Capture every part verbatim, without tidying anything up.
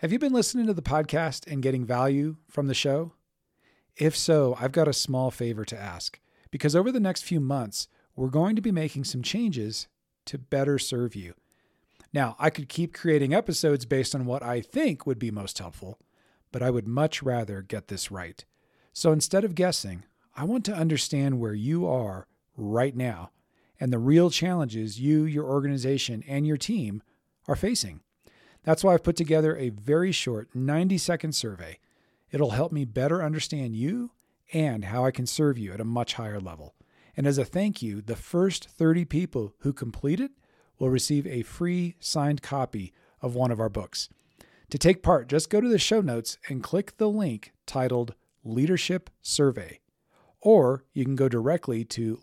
Have you been listening to the podcast and getting value from the show? If so, I've got a small favor to ask, because over the next few months, we're going to be making some changes to better serve you. Now, I could keep creating episodes based on what I think would be most helpful, but I would much rather get this right. So instead of guessing, I want to understand where you are right now and the real challenges you, your organization, and your team are facing. That's why I've put together a very short ninety-second survey. It'll help me better understand you and how I can serve you at a much higher level. And as a thank you, the first thirty people who complete it will receive a free signed copy of one of our books. To take part, just go to the show notes and click the link titled Leadership Survey. Or you can go directly to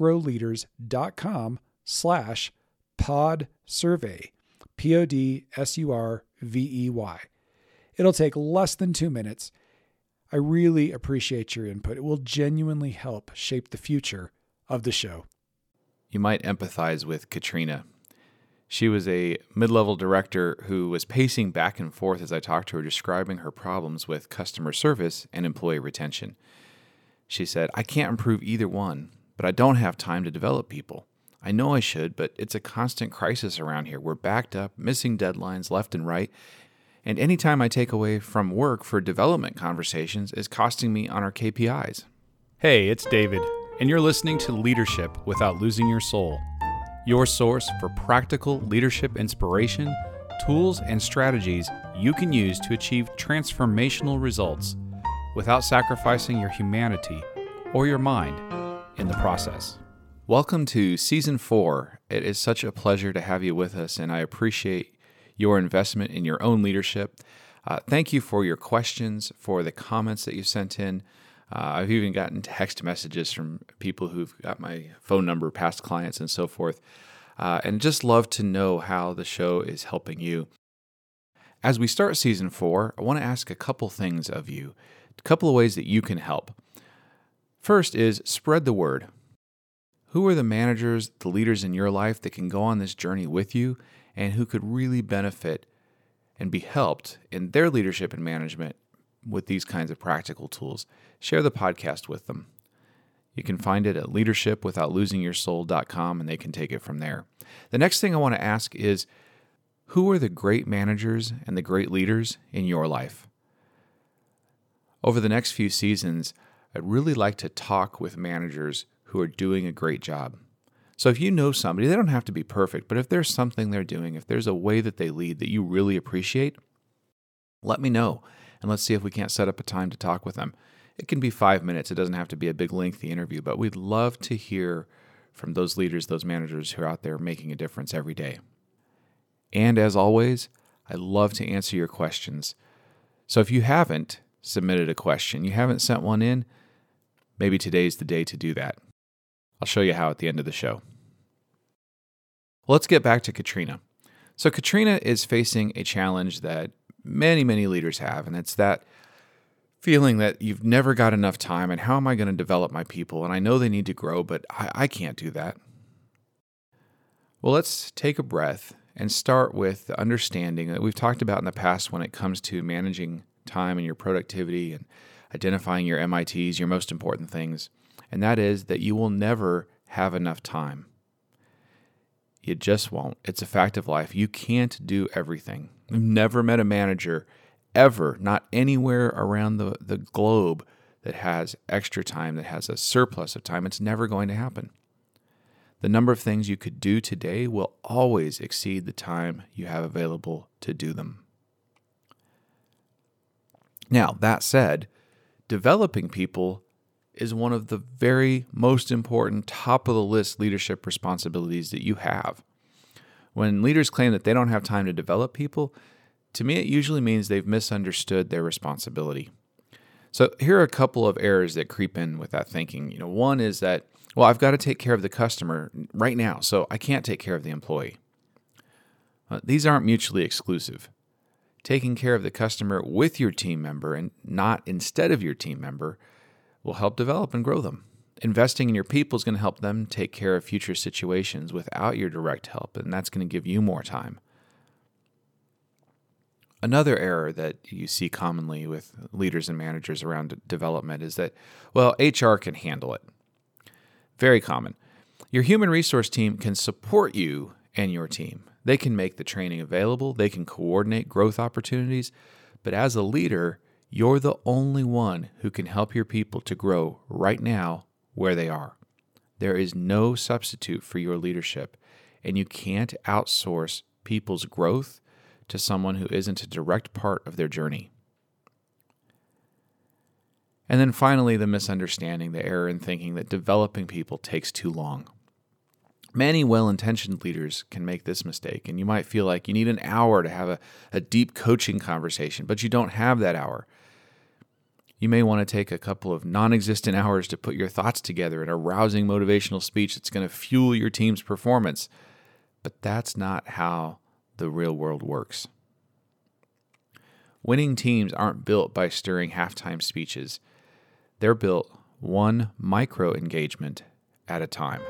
letsgrowleaders.com slash pod survey, P O D S U R V E Y. It'll take less than two minutes. I really appreciate your input. It will genuinely help shape the future of the show. You might empathize with Katrina. She was a mid-level director who was pacing back and forth as I talked to her, describing her problems with customer service and employee retention. She said, I can't improve either one, but I don't have time to develop people. I know I should, but it's a constant crisis around here. We're backed up, missing deadlines left and right, and any time I take away from work for development conversations is costing me on our K P Is. Hey, it's David, and you're listening to Leadership Without Losing Your Soul, your source for practical leadership inspiration, tools, and strategies you can use to achieve transformational results without sacrificing your humanity or your mind in the process. Welcome to Season four. It is such a pleasure to have you with us, and I appreciate your investment in your own leadership. Uh, thank you for your questions, for the comments that you sent in. Uh, I've even gotten text messages from people who've got my phone number, past clients, and so forth. Uh, and just love to know how the show is helping you. As we start Season four, I want to ask a couple things of you, a couple of ways that you can help. First is spread the word. Who are the managers, the leaders in your life that can go on this journey with you and who could really benefit and be helped in their leadership and management with these kinds of practical tools? Share the podcast with them. You can find it at leadership without losing your soul dot com, and they can take it from there. The next thing I want to ask is, who are the great managers and the great leaders in your life? Over the next few seasons, I'd really like to talk with managers who are doing a great job. So if you know somebody, they don't have to be perfect, but if there's something they're doing, if there's a way that they lead that you really appreciate, let me know, and let's see if we can't set up a time to talk with them. It can be five minutes. It doesn't have to be a big, lengthy interview, but we'd love to hear from those leaders, those managers who are out there making a difference every day. And as always, I love to answer your questions. So if you haven't submitted a question, you haven't sent one in, maybe today's the day to do that. I'll show you how at the end of the show. Let's get back to Katrina. So Katrina is facing a challenge that many, many leaders have, and it's that feeling that you've never got enough time, and how am I going to develop my people? And I know they need to grow, but I, I can't do that. Well, let's take a breath and start with the understanding that we've talked about in the past when it comes to managing time and your productivity and identifying your M I Ts, your most important things. And that is that you will never have enough time. You just won't. It's a fact of life. You can't do everything. I've never met a manager ever, not anywhere around the, the globe, that has extra time, that has a surplus of time. It's never going to happen. The number of things you could do today will always exceed the time you have available to do them. Now, that said, developing people is one of the very most important, top-of-the-list leadership responsibilities that you have. When leaders claim that they don't have time to develop people, to me it usually means they've misunderstood their responsibility. So here are a couple of errors that creep in with that thinking. You know, one is that, well, I've got to take care of the customer right now, so I can't take care of the employee. Uh, these aren't mutually exclusive. Taking care of the customer with your team member and not instead of your team member will help develop and grow them. Investing in your people is going to help them take care of future situations without your direct help, and that's going to give you more time. Another error that you see commonly with leaders and managers around development is that, well, H R can handle it. Very common. Your human resource team can support you and your team. They can make the training available. They can coordinate growth opportunities. But as a leader, you're the only one who can help your people to grow right now where they are. There is no substitute for your leadership, and you can't outsource people's growth to someone who isn't a direct part of their journey. And then finally, the misunderstanding, the error in thinking that developing people takes too long. Many well-intentioned leaders can make this mistake, and you might feel like you need an hour to have a, a deep coaching conversation, but you don't have that hour. You may want to take a couple of non-existent hours to put your thoughts together in a rousing motivational speech that's going to fuel your team's performance. But that's not how the real world works. Winning teams aren't built by stirring halftime speeches. They're built one micro engagement at a time.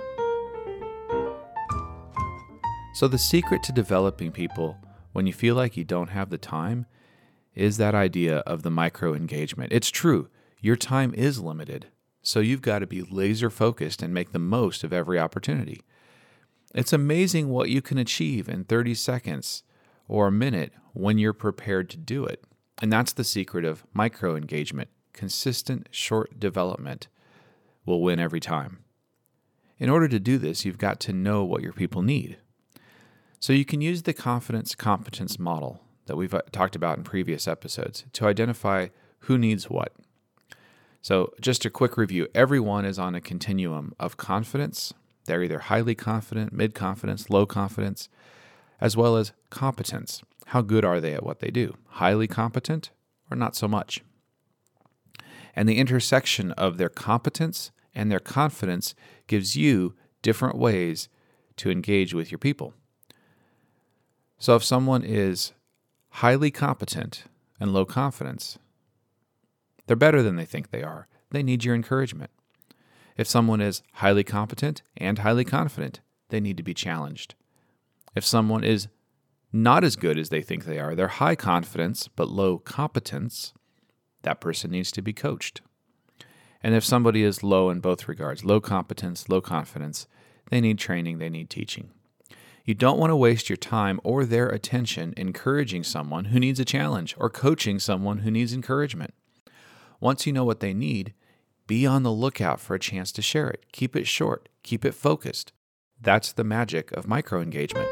So the secret to developing people when you feel like you don't have the time is that idea of the micro engagement. It's true, your time is limited, so you've got to be laser focused and make the most of every opportunity. It's amazing what you can achieve in thirty seconds or a minute when you're prepared to do it. And that's the secret of micro engagement. Consistent, short development will win every time. In order to do this, you've got to know what your people need. So you can use the confidence competence model that we've talked about in previous episodes to identify who needs what. So just a quick review, everyone is on a continuum of confidence. They're either highly confident, mid-confidence, low confidence, as well as competence. How good are they at what they do? Highly competent or not so much? And the intersection of their competence and their confidence gives you different ways to engage with your people. So if someone is highly competent and low confidence, they're better than they think they are. They need your encouragement. If someone is highly competent and highly confident, they need to be challenged. If someone is not as good as they think they are, they're high confidence but low competence, that person needs to be coached. And if somebody is low in both regards, low competence, low confidence, they need training, they need teaching. You don't want to waste your time or their attention encouraging someone who needs a challenge or coaching someone who needs encouragement. Once you know what they need, be on the lookout for a chance to share it. Keep it short. Keep it focused. That's the magic of micro-engagement.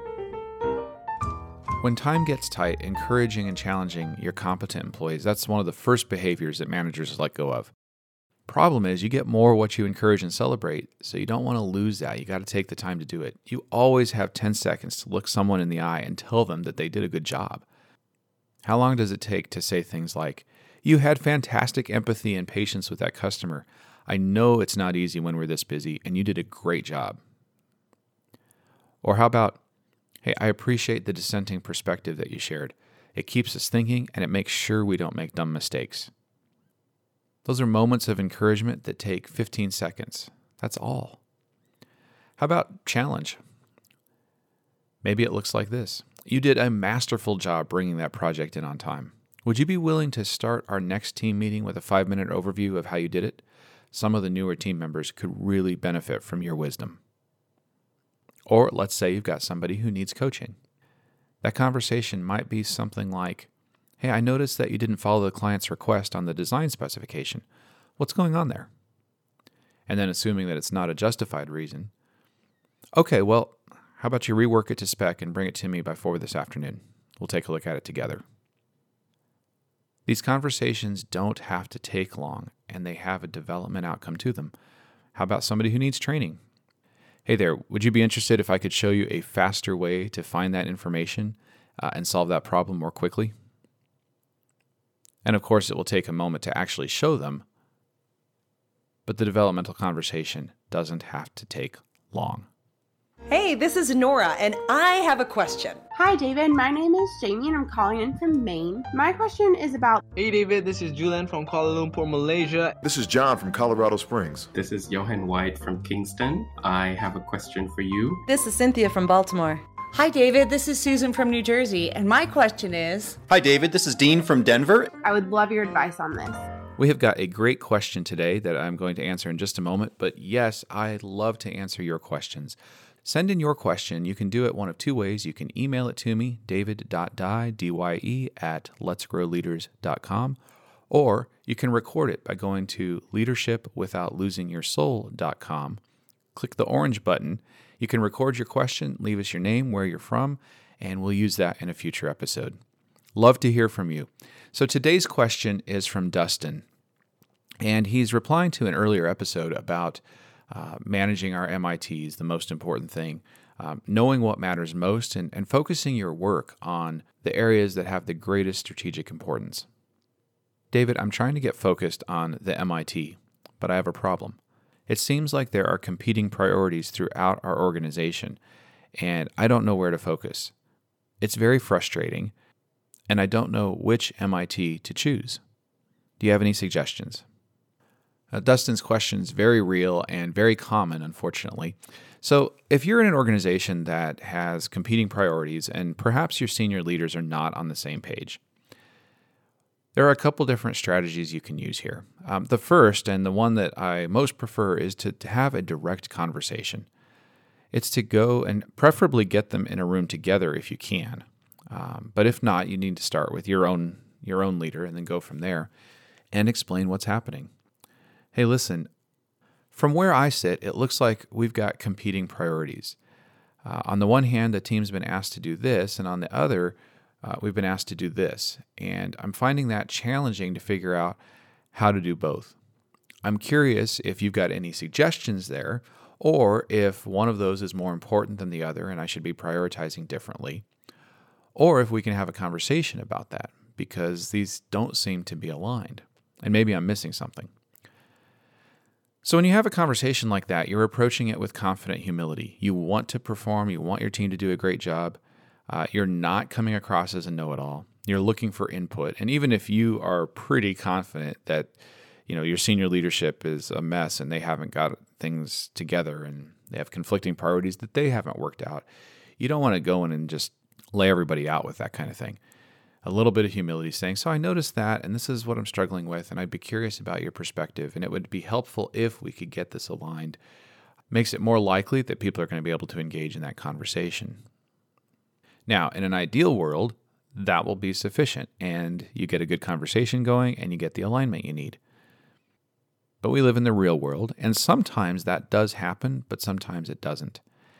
When time gets tight, encouraging and challenging your competent employees, that's one of the first behaviors that managers let go of. Problem is, you get more what you encourage and celebrate, so you don't want to lose that. You got to take the time to do it. You always have ten seconds to look someone in the eye and tell them that they did a good job. How long does it take to say things like, "You had fantastic empathy and patience with that customer. I know it's not easy when we're this busy, and you did a great job." Or how about, "Hey, I appreciate the dissenting perspective that you shared. It keeps us thinking, and it makes sure we don't make dumb mistakes." Those are moments of encouragement that take fifteen seconds. That's all. How about challenge? Maybe it looks like this. "You did a masterful job bringing that project in on time. Would you be willing to start our next team meeting with a five-minute overview of how you did it? Some of the newer team members could really benefit from your wisdom." Or let's say you've got somebody who needs coaching. That conversation might be something like, "Hey, I noticed that you didn't follow the client's request on the design specification. What's going on there?" And then assuming that it's not a justified reason, "Okay, well, how about you rework it to spec and bring it to me by four this afternoon? We'll take a look at it together." These conversations don't have to take long, and they have a development outcome to them. How about somebody who needs training? "Hey there, would you be interested if I could show you a faster way to find that information uh, and solve that problem more quickly?" And of course, it will take a moment to actually show them, but the developmental conversation doesn't have to take long. Hey, this is Nora, and I have a question. Hi, David. My name is Jamie, and I'm calling in from Maine. My question is about... Hey, David. This is Julian from Kuala Lumpur, Malaysia. This is John from Colorado Springs. This is Johan White from Kingston. I have a question for you. This is Cynthia from Baltimore. Hi, David. This is Susan from New Jersey, and my question is... Hi, David. This is Dean from Denver. I would love your advice on this. We have got a great question today that I'm going to answer in just a moment, but yes, I'd love to answer your questions. Send in your question. You can do it one of two ways. You can email it to me, david dot dye, D Y E, at lets grow leaders dot com, or you can record it by going to leadership without losing your soul dot com. Click the orange button. You can record your question, leave us your name, where you're from, and we'll use that in a future episode. Love to hear from you. So today's question is from Dustin, and he's replying to an earlier episode about uh, managing our M I Ts, the most important thing, um, knowing what matters most, and, and focusing your work on the areas that have the greatest strategic importance. David, I'm trying to get focused on the M I T, but I have a problem. It seems like there are competing priorities throughout our organization, and I don't know where to focus. It's very frustrating, and I don't know which M I T to choose. Do you have any suggestions? Uh, Dustin's question is very real and very common, unfortunately. So if you're in an organization that has competing priorities and perhaps your senior leaders are not on the same page, there are a couple different strategies you can use here. Um, the first, and the one that I most prefer, is to, to have a direct conversation. It's to go and preferably get them in a room together if you can. Um, but if not, you need to start with your own your own leader and then go from there and explain what's happening. Hey, listen, from where I sit, it looks like we've got competing priorities. Uh, on the one hand, the team's been asked to do this, and on the other, Uh, we've been asked to do this, and I'm finding that challenging to figure out how to do both. I'm curious if you've got any suggestions there, or if one of those is more important than the other and I should be prioritizing differently, or if we can have a conversation about that, because these don't seem to be aligned, and maybe I'm missing something. So when you have a conversation like that, you're approaching it with confident humility. You want to perform, you want your team to do a great job. Uh, you're not coming across as a know-it-all. You're looking for input. And even if you are pretty confident that, you know, your senior leadership is a mess and they haven't got things together and they have conflicting priorities that they haven't worked out, you don't want to go in and just lay everybody out with that kind of thing. A little bit of humility, saying, so I noticed that, and this is what I'm struggling with, and I'd be curious about your perspective, and it would be helpful if we could get this aligned. Makes it more likely that people are going to be able to engage in that conversation. Now, in an ideal world, that will be sufficient, and you get a good conversation going, and you get the alignment you need. But we live in the real world, and sometimes that does happen, but sometimes it doesn't.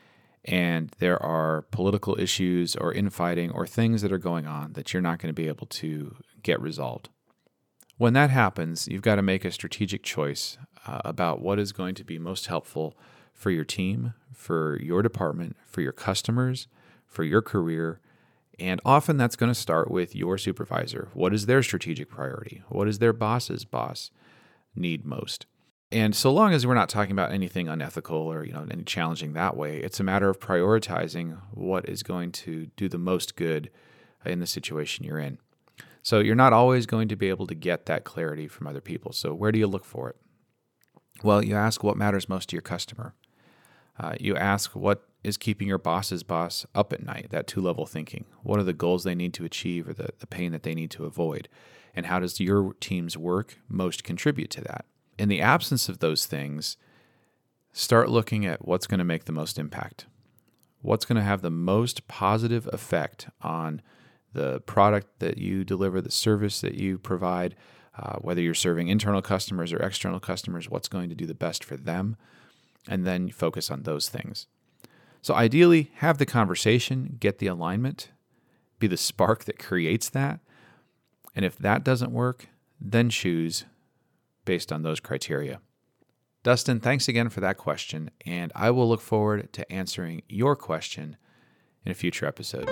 And there are political issues or infighting or things that are going on that you're not going to be able to get resolved. When that happens, you've got to make a strategic choice uh, about what is going to be most helpful for your team, for your department, for your customers, for your career, and often that's going to start with your supervisor. What is their strategic priority? What does their boss's boss need most? And so long as we're not talking about anything unethical or, you know, any challenging that way, it's a matter of prioritizing what is going to do the most good in the situation you're in. So you're not always going to be able to get that clarity from other people. So where do you look for it? Well, you ask what matters most to your customer. Uh, you ask what is keeping your boss's boss up at night, that two-level thinking. What are the goals they need to achieve or the, the pain that they need to avoid? And how does your team's work most contribute to that? In the absence of those things, start looking at what's going to make the most impact. What's going to have the most positive effect on the product that you deliver, the service that you provide, uh, whether you're serving internal customers or external customers, what's going to do the best for them, and then focus on those things. So ideally, have the conversation, get the alignment, be the spark that creates that, and if that doesn't work, then choose based on those criteria. Dustin, thanks again for that question, and I will look forward to answering your question in a future episode.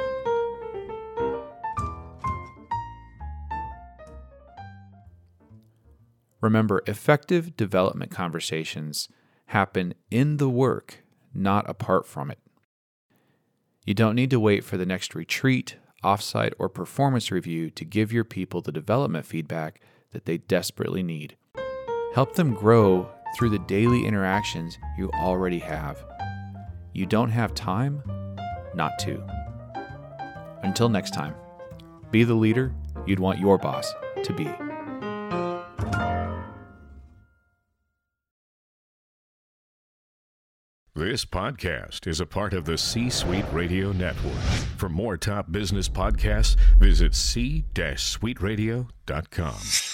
Remember, effective development conversations happen in the work, not apart from it. You don't need to wait for the next retreat, offsite, or performance review to give your people the development feedback that they desperately need. Help them grow through the daily interactions you already have. You don't have time? not to. Until next time, be the leader you'd want your boss to be. This podcast is a part of the C-Suite Radio Network. For more top business podcasts, visit c suite radio dot com.